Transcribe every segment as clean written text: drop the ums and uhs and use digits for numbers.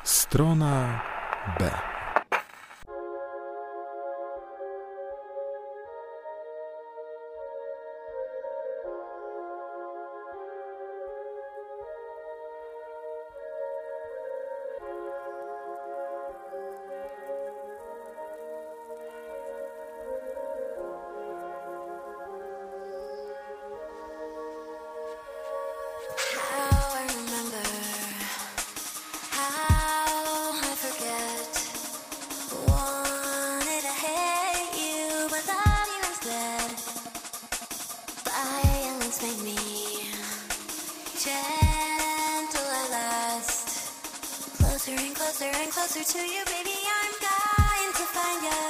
Strona B. Closer to you, baby, I'm dying to find you.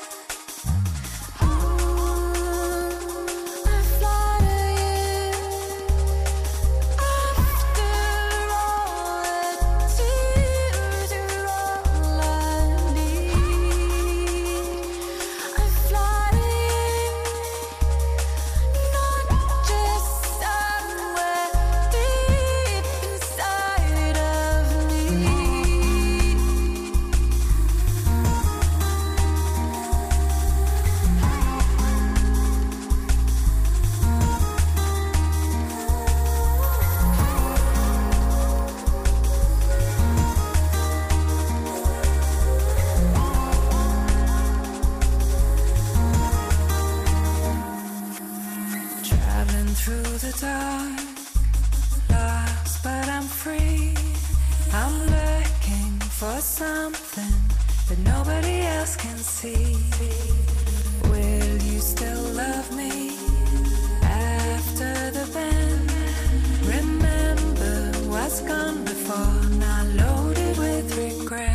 Through the dark, lost but I'm free. I'm looking for something that nobody else can see. Will you still love me after the bend? Remember what's gone before, not loaded with regret.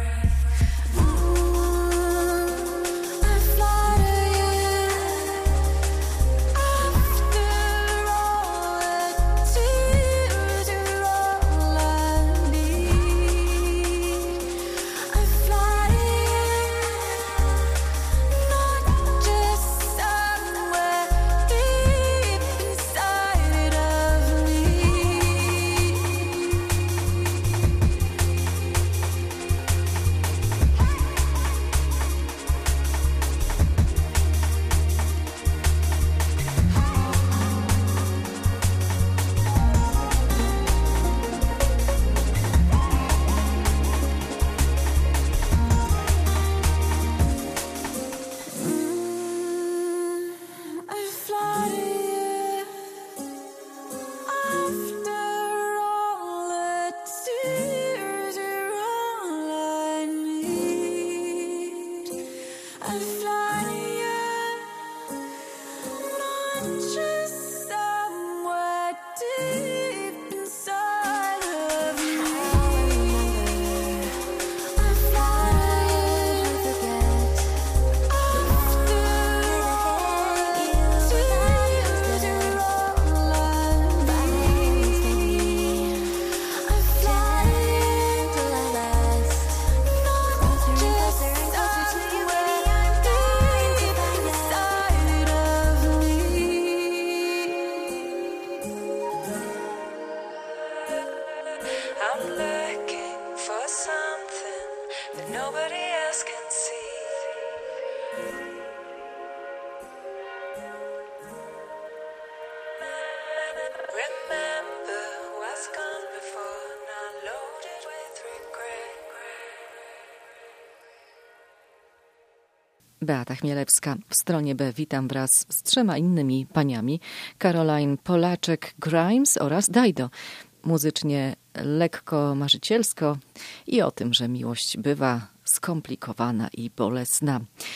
Beata Chmielewska. W stronie B witam wraz z 3 innymi paniami. Caroline Polaczek-Grimes oraz Dajdo. Muzycznie lekko marzycielsko i o tym, że miłość bywa skomplikowana i bolesna.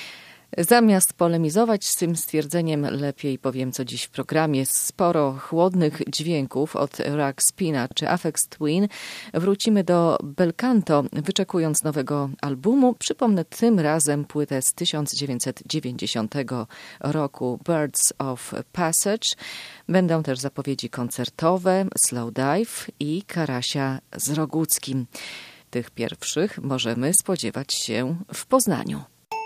Zamiast polemizować z tym stwierdzeniem, lepiej powiem, co dziś w programie. Sporo chłodnych dźwięków od Rack Spina czy Aphex Twin. Wrócimy do Belcanto, wyczekując nowego albumu. Przypomnę tym razem płytę z 1990 roku Birds of Passage. Będą też zapowiedzi koncertowe, Slow Dive i Karasia z Roguckim. Tych pierwszych możemy spodziewać się w Poznaniu.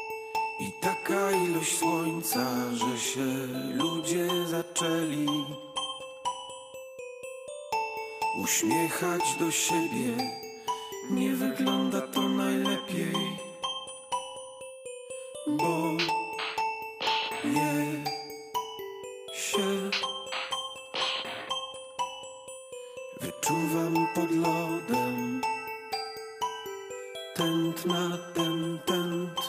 I taka ilość słońca, że się ludzie zaczęli uśmiechać do siebie, nie wygląda to najlepiej, bo je się. Wyczuwam pod lodem tętna, tęt.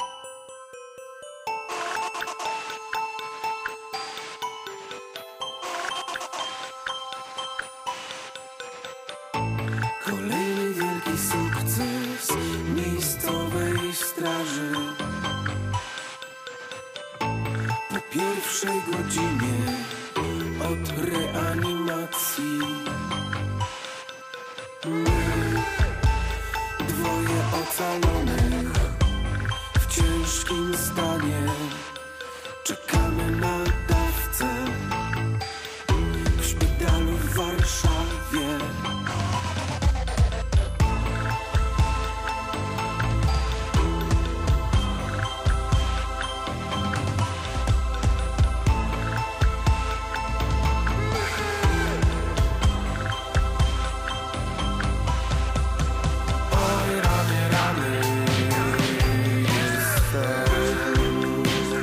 Kolejny wielki sukces miejscowej straży. Po pierwszej godzinie od reanimacji my, dwoje ocalonych w ciężkim stanie, czekamy na dawcę w szpitalu w Warszawie. Oj, rany, rany, jestem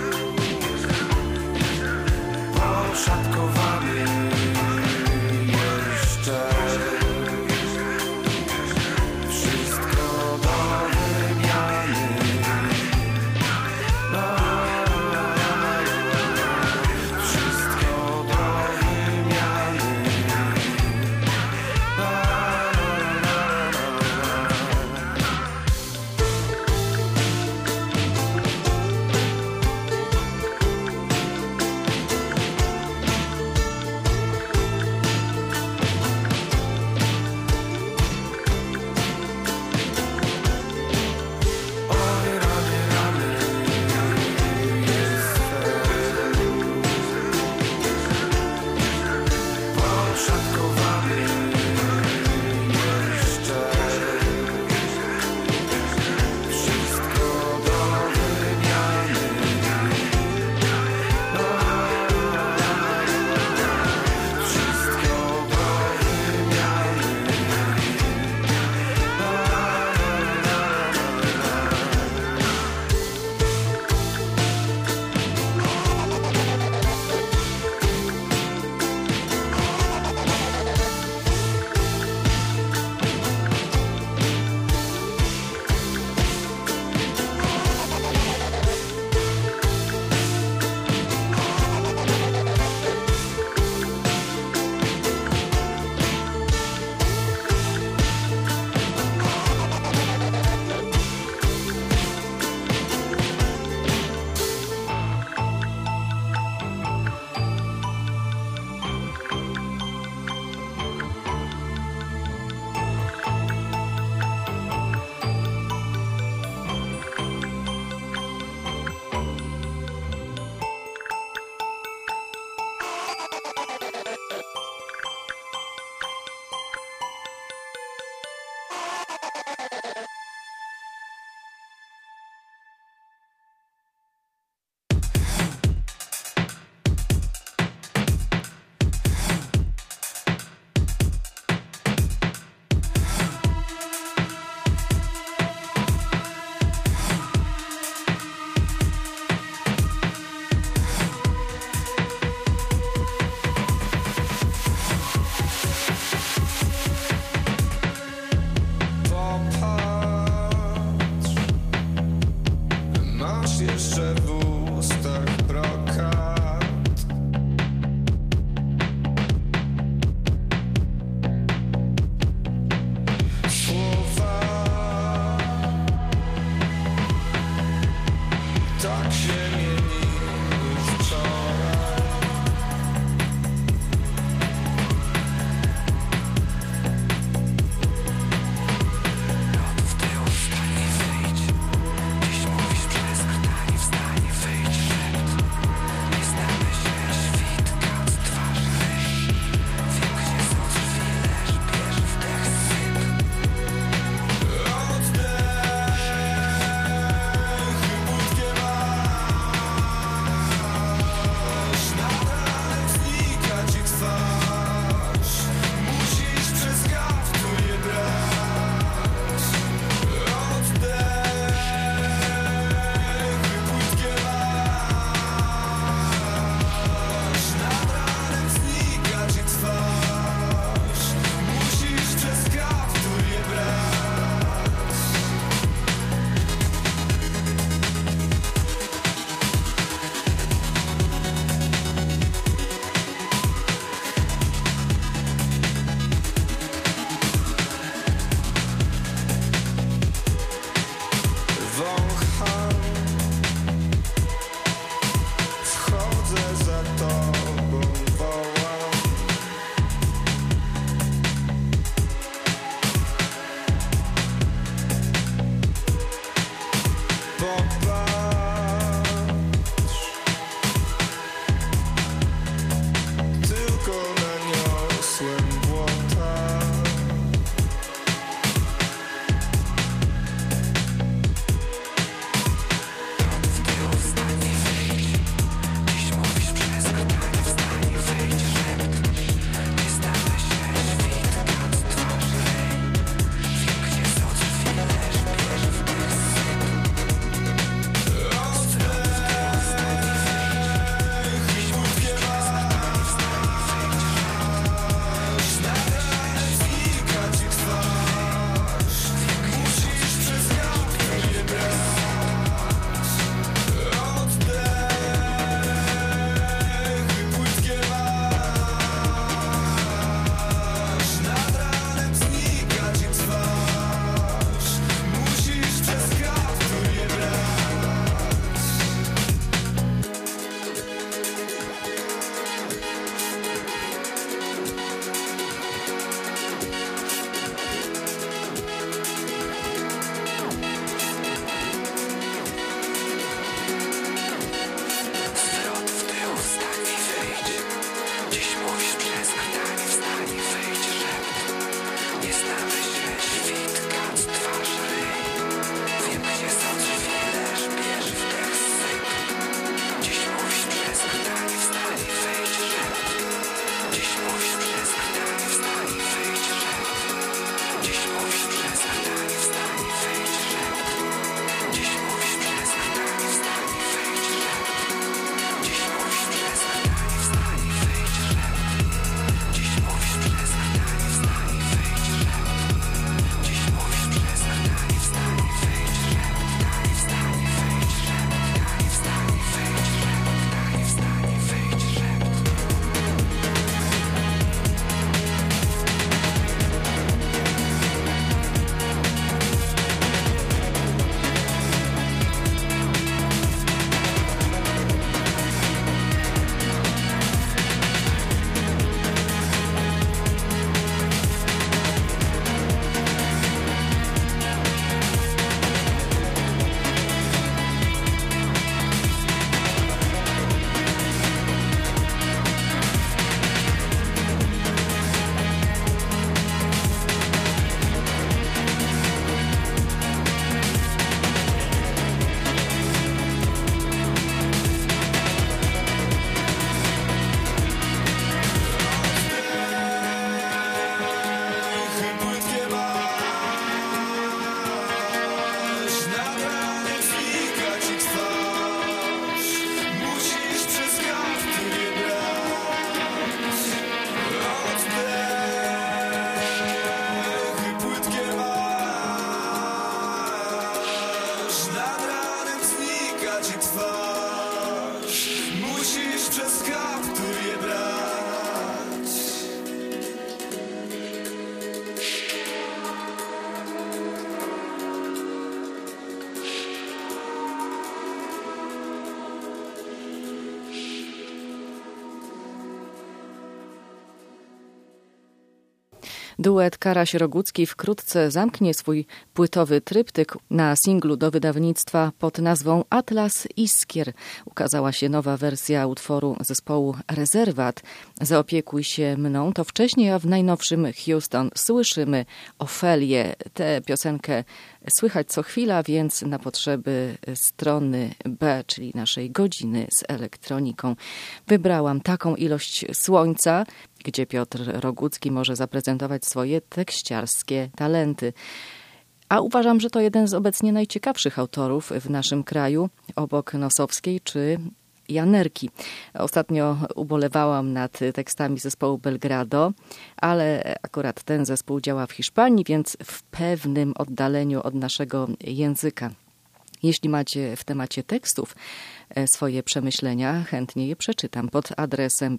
Duet Karaś-Rogucki wkrótce zamknie swój płytowy tryptyk. Na singlu do wydawnictwa pod nazwą Atlas Iskier ukazała się nowa wersja utworu zespołu Rezerwat. Zaopiekuj się mną to wcześniej, a w najnowszym Houston słyszymy Ofelię. Tę piosenkę słychać co chwila, więc na potrzeby strony B, czyli naszej godziny z elektroniką, wybrałam taką ilość słońca, gdzie Piotr Rogucki może zaprezentować swoje tekściarskie talenty. A uważam, że to jeden z obecnie najciekawszych autorów w naszym kraju, obok Nosowskiej czy Janerki. Ostatnio ubolewałam nad tekstami zespołu Belgrado, ale akurat ten zespół działa w Hiszpanii, więc w pewnym oddaleniu od naszego języka. Jeśli macie w temacie tekstów swoje przemyślenia, chętnie je przeczytam pod adresem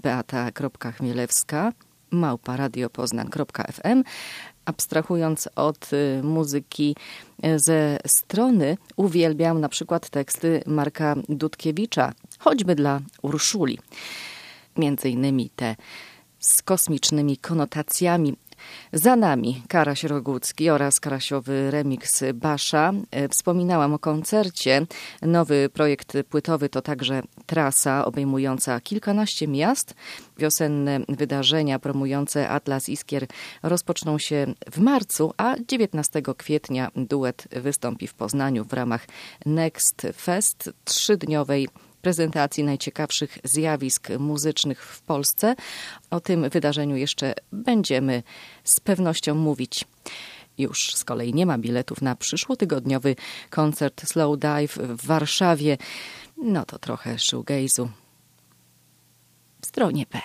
beata.chmielewska@radiopoznań.fm. Abstrahując od muzyki ze strony, uwielbiam na przykład teksty Marka Dudkiewicza, choćby dla Urszuli. Między innymi te z kosmicznymi konotacjami. Za nami Karaś-Rogucki oraz karasiowy remix Basza. Wspominałam o koncercie. Nowy projekt płytowy to także trasa obejmująca kilkanaście miast. Wiosenne wydarzenia promujące Atlas Iskier rozpoczną się w marcu, a 19 kwietnia duet wystąpi w Poznaniu w ramach Next Fest, 3-dniowej prezentacji najciekawszych zjawisk muzycznych w Polsce. O tym wydarzeniu jeszcze będziemy z pewnością mówić. Już z kolei nie ma biletów na przyszłotygodniowy koncert Slow Dive w Warszawie. No to trochę shoegaze'u w stronie B.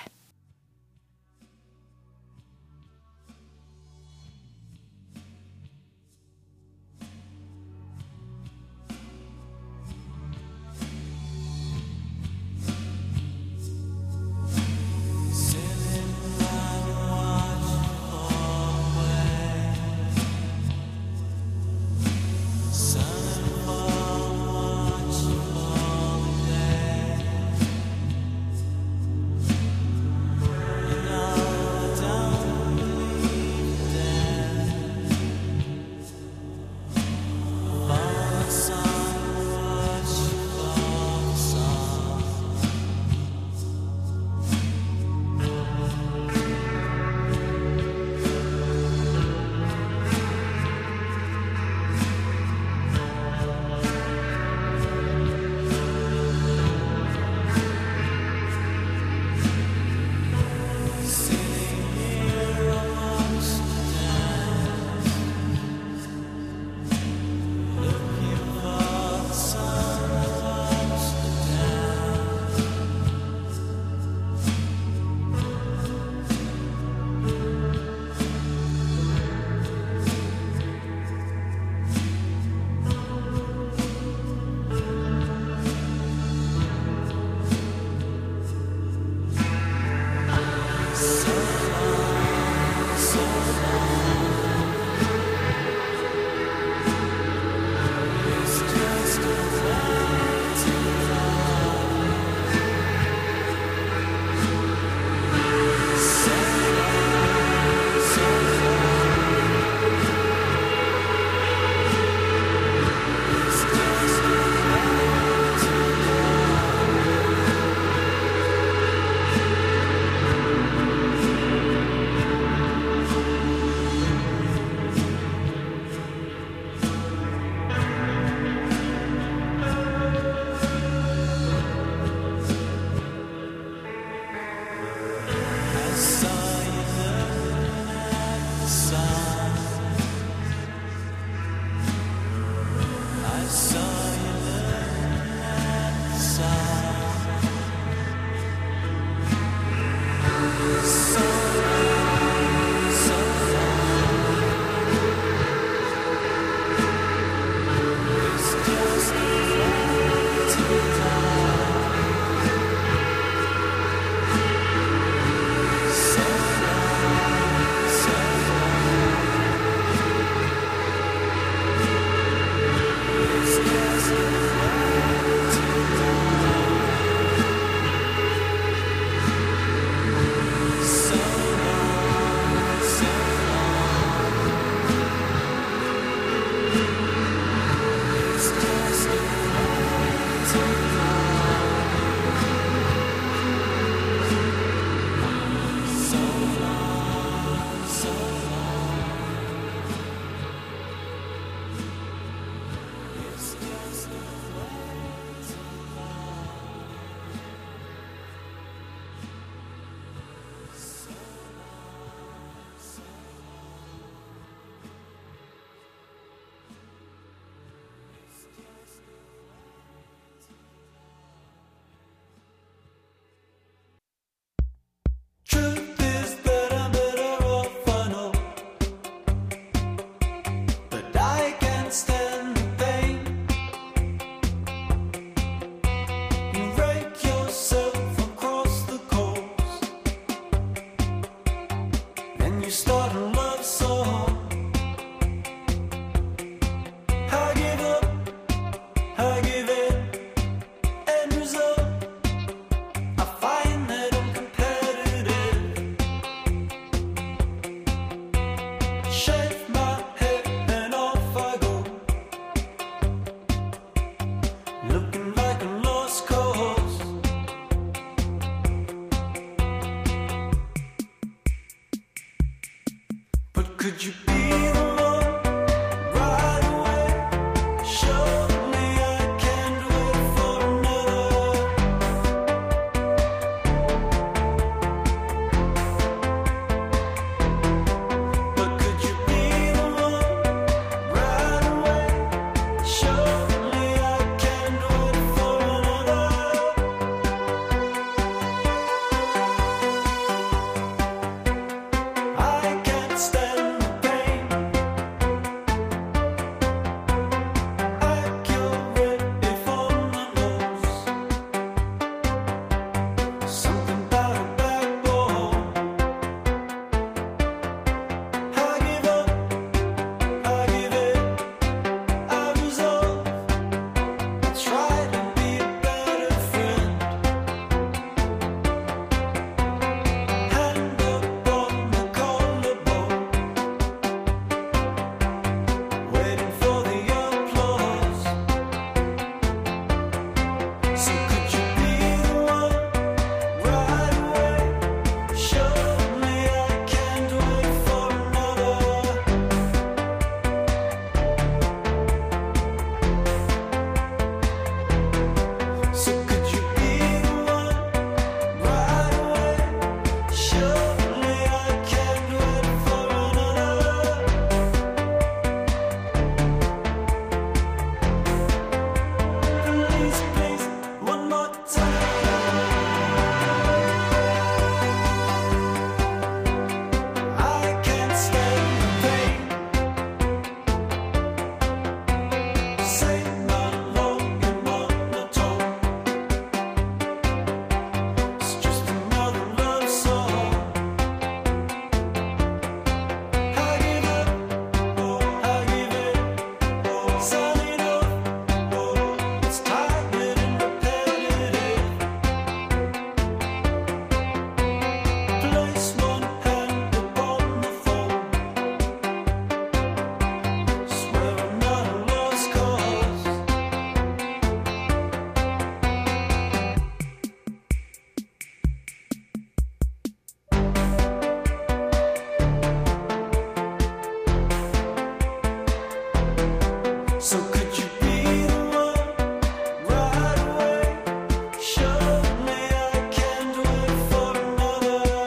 So could you be the one right away? Show me I can't wait for another.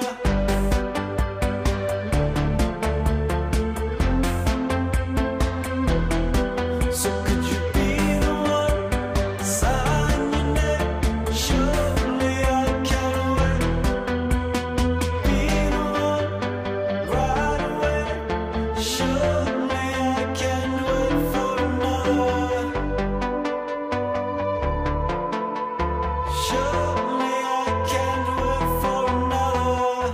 So could you be the one? Sign your name. Surely I can't wait. Be the one right away. Surely I can't wait for another. Surely I can't wait for another.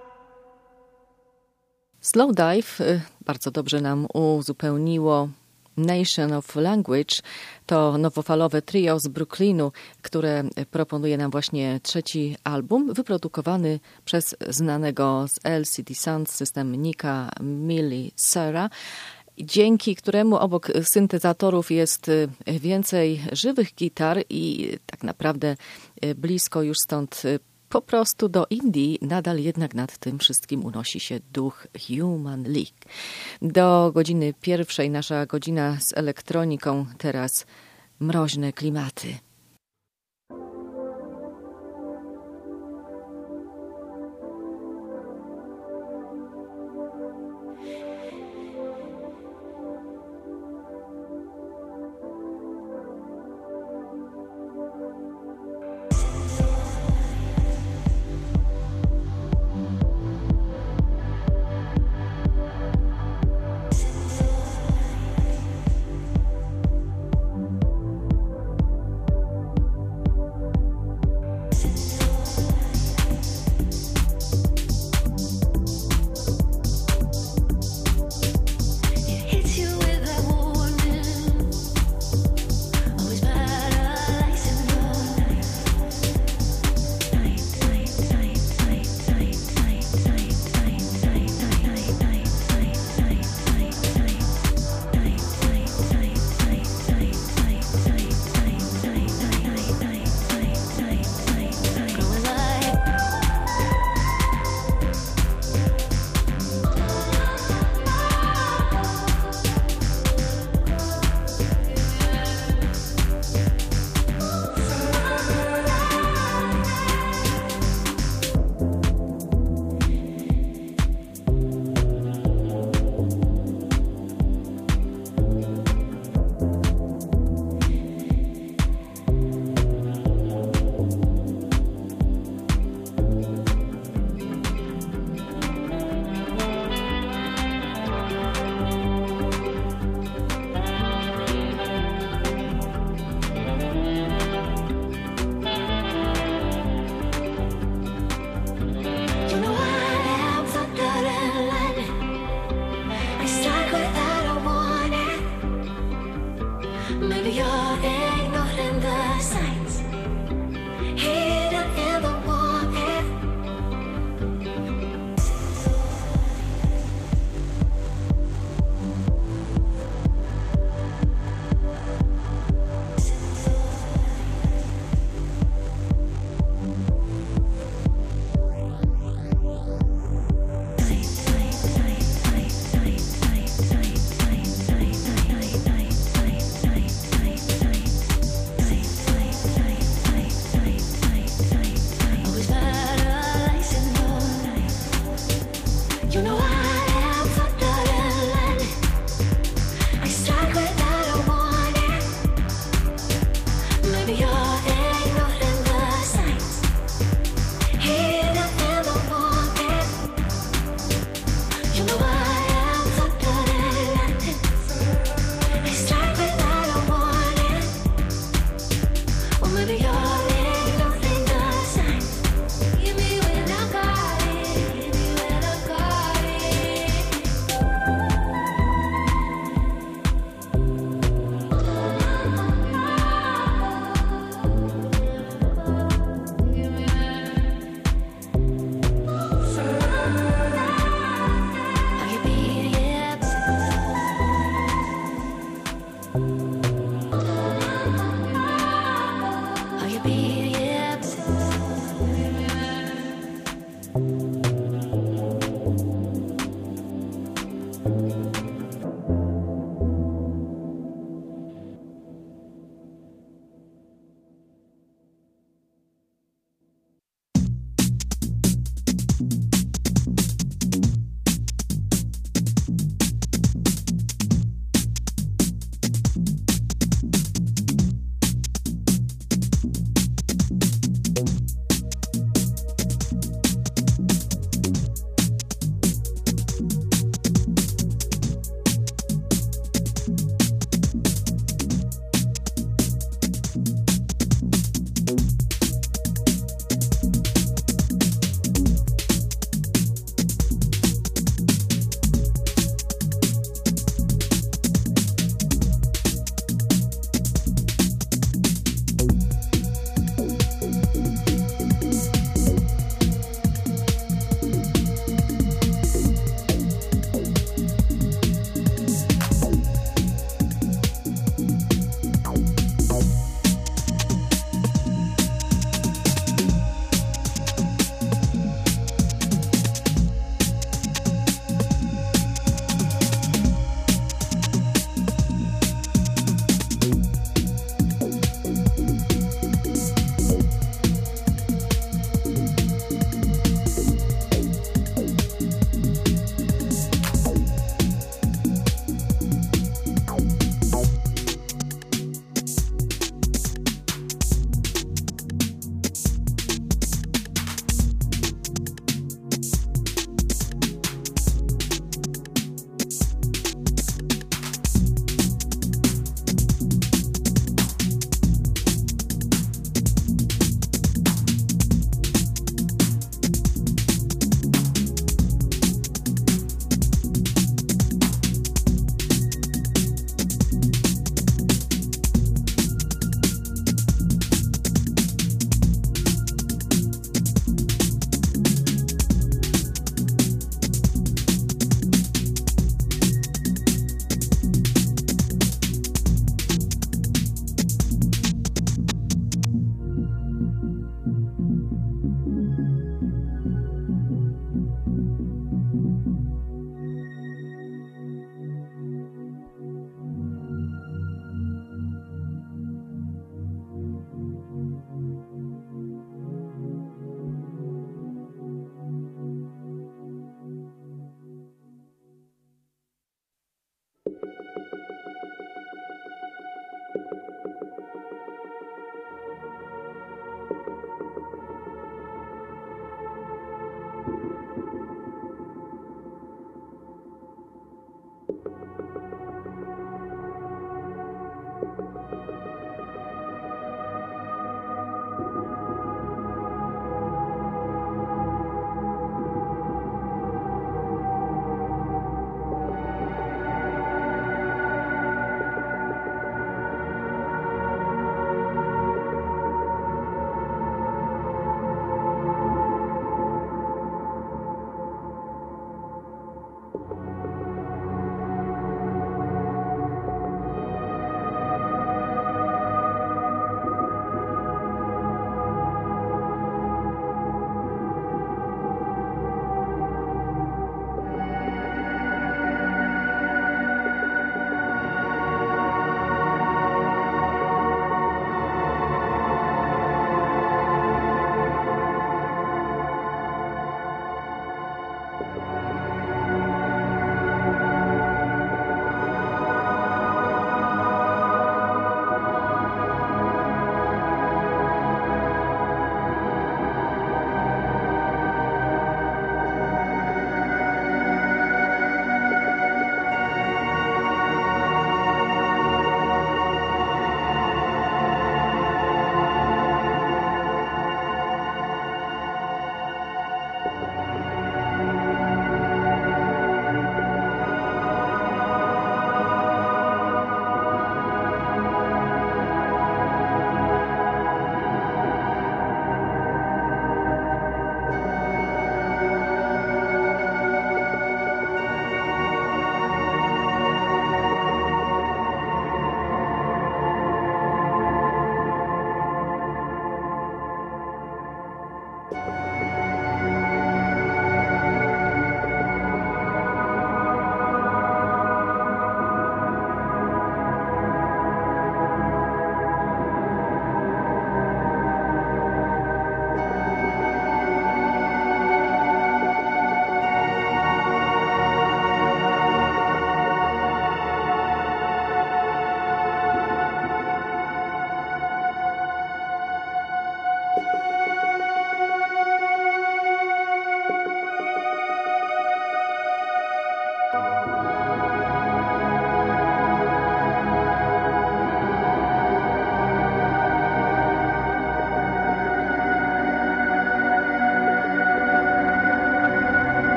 Slow Dive bardzo dobrze nam uzupełniło Nation of Language. To nowofalowe trio z Brooklynu, które proponuje nam właśnie trzeci album, wyprodukowany przez znanego z LCD Sound System Nicka Melisera, dzięki któremu obok syntezatorów jest więcej żywych gitar i tak naprawdę blisko już stąd po prostu do Indii, nadal jednak nad tym wszystkim unosi się duch Human League. Do godziny 1 nasza godzina z elektroniką, teraz mroźne klimaty.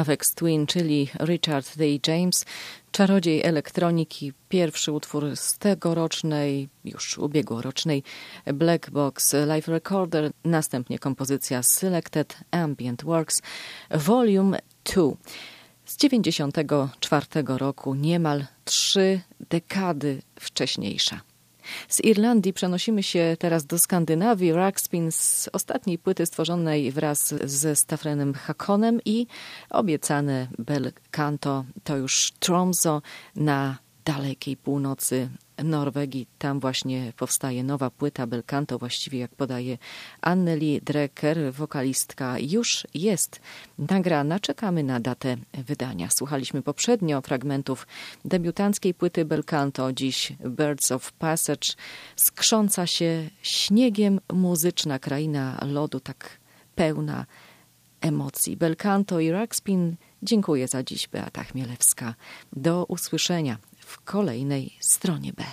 Avex Twin, czyli Richard Day James, czarodziej elektroniki, pierwszy utwór z tegorocznej, już ubiegłorocznej Black Box Live Recorder, następnie kompozycja Selected Ambient Works Volume 2 z 1994 roku, niemal 3 dekady wcześniejsza. Z Irlandii przenosimy się teraz do Skandynawii. Ruckspin z ostatniej płyty stworzonej wraz ze Stafrenem Hakonem i obiecane bel canto to już Tromsø na dalekiej północy Norwegii. Tam właśnie powstaje nowa płyta bel canto, właściwie jak podaje Anneli Drecker, wokalistka już jest nagrana. Czekamy na datę wydania. Słuchaliśmy poprzednio fragmentów debiutanckiej płyty bel canto, dziś Birds of Passage, skrząca się śniegiem muzyczna kraina lodu, tak pełna emocji. Bel canto i Ruckspin. Dziękuję za dziś, Beata Chmielewska. Do usłyszenia w kolejnej stronie B.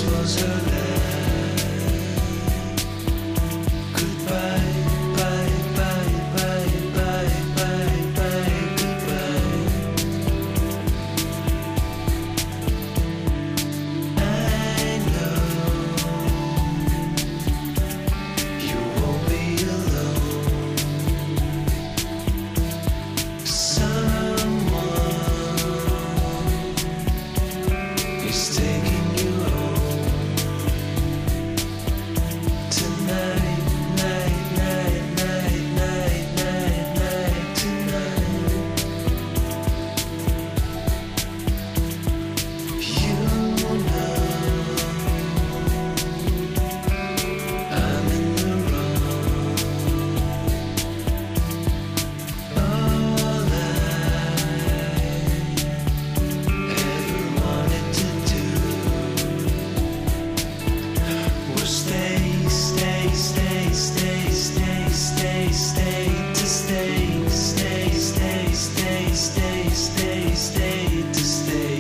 was her land. Goodbye, bye, bye, bye, bye, bye, bye, goodbye. I know you won't be alone. Someone is taking you home tonight, night, night, night, night, night, night, tonight. You know I'm in the wrong. All I ever wanted to do was stay, stay, stay, stay, stay, stay, stay, to stay, stay, stay, stay, stay, stay, stay, to stay.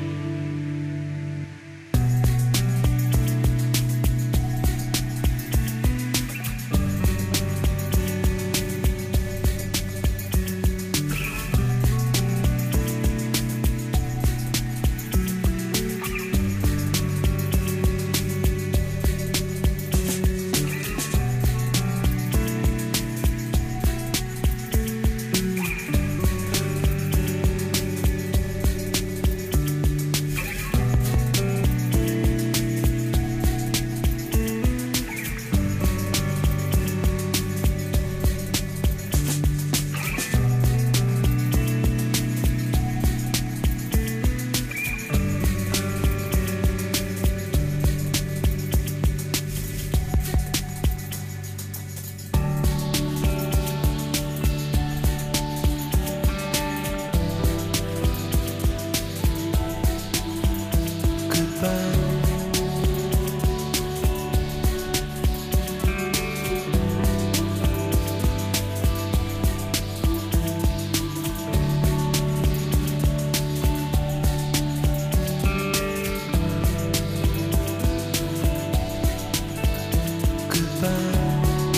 Goodbye. Goodbye.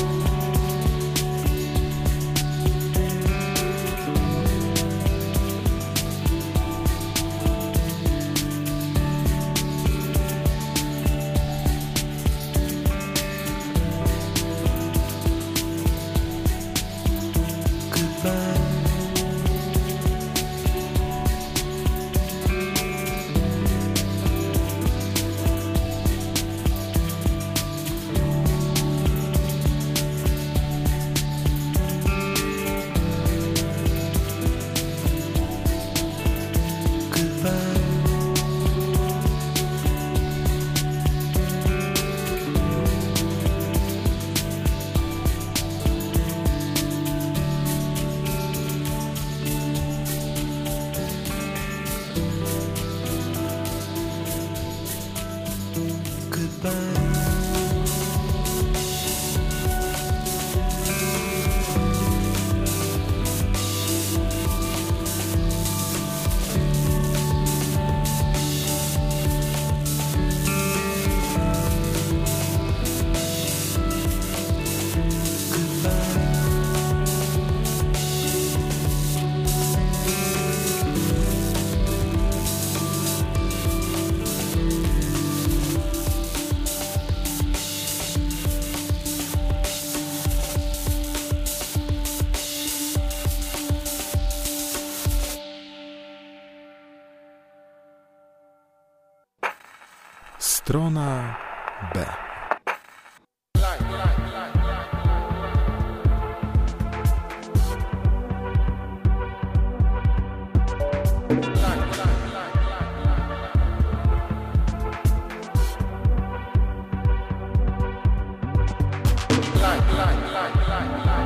Goodbye. Goodbye. Goodbye. Strona B. Like.